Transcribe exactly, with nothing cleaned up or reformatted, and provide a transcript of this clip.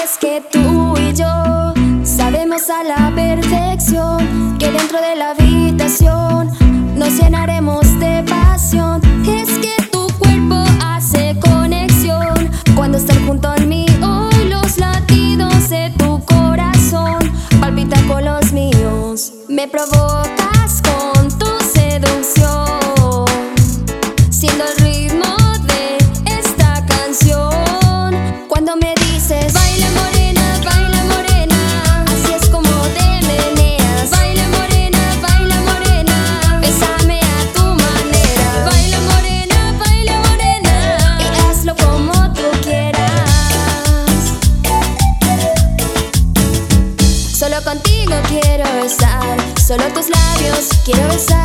es que tú y yo sabemos a la perfección que dentro de la habitación nos llenaremos de pasión. Es que tu cuerpo hace conexión cuando estás junto al mío y los latidos de tu corazón palpitan con los míos. Me provocas con tu seducción, siendo el ritmo de esta canción. Cuando me dices baila morena, baila morena, así es como te meneas. Baila morena, baila morena, bésame a tu manera. Baila morena, baila morena, y hazlo como tú quieras. Solo contigo quiero besar, solo tus labios quiero besar.